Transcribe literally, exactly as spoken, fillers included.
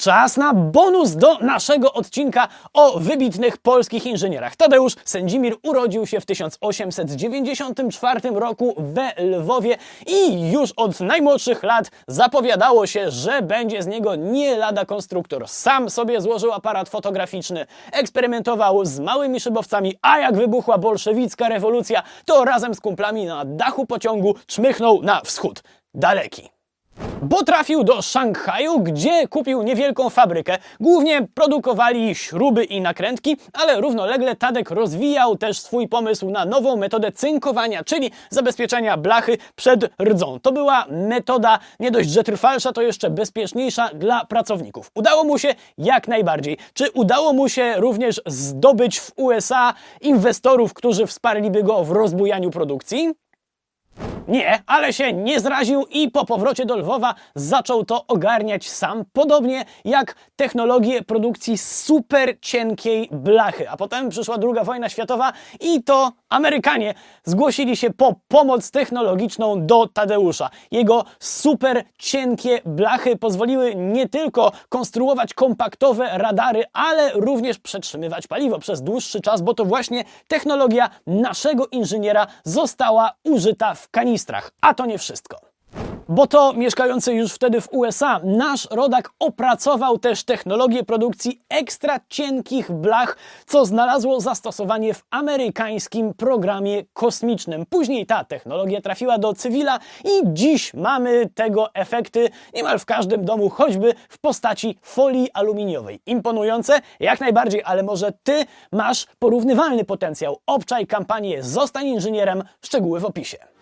Czas na bonus do naszego odcinka o wybitnych polskich inżynierach. Tadeusz Sędzimir urodził się w tysiąc osiemset dziewięćdziesiątym czwartym roku we Lwowie i już od najmłodszych lat zapowiadało się, że będzie z niego nie lada konstruktor. Sam sobie złożył aparat fotograficzny, eksperymentował z małymi szybowcami, a jak wybuchła bolszewicka rewolucja, to razem z kumplami na dachu pociągu czmychnął na wschód daleki. Bo trafił do Szanghaju, gdzie kupił niewielką fabrykę. Głównie produkowali śruby i nakrętki, ale równolegle Tadek rozwijał też swój pomysł na nową metodę cynkowania, czyli zabezpieczenia blachy przed rdzą. To była metoda nie dość, że trwalsza, to jeszcze bezpieczniejsza dla pracowników. Udało mu się jak najbardziej. Czy udało mu się również zdobyć w U S A inwestorów, którzy wsparliby go w rozbujaniu produkcji? Nie, ale się nie zraził i po powrocie do Lwowa zaczął to ogarniać sam, podobnie jak technologię produkcji super cienkiej blachy. A potem przyszła druga wojna światowa i to Amerykanie zgłosili się po pomoc technologiczną do Tadeusza. Jego super cienkie blachy pozwoliły nie tylko konstruować kompaktowe radary, ale również przetrzymywać paliwo przez dłuższy czas, bo to właśnie technologia naszego inżyniera została użyta w kanistrach. A to nie wszystko. Bo to mieszkający już wtedy w U S A nasz rodak opracował też technologię produkcji ekstra cienkich blach, co znalazło zastosowanie w amerykańskim programie kosmicznym. Później ta technologia trafiła do cywila i dziś mamy tego efekty niemal w każdym domu, choćby w postaci folii aluminiowej. Imponujące? Jak najbardziej, ale może ty masz porównywalny potencjał. Obczaj kampanię Zostań inżynierem, szczegóły w opisie.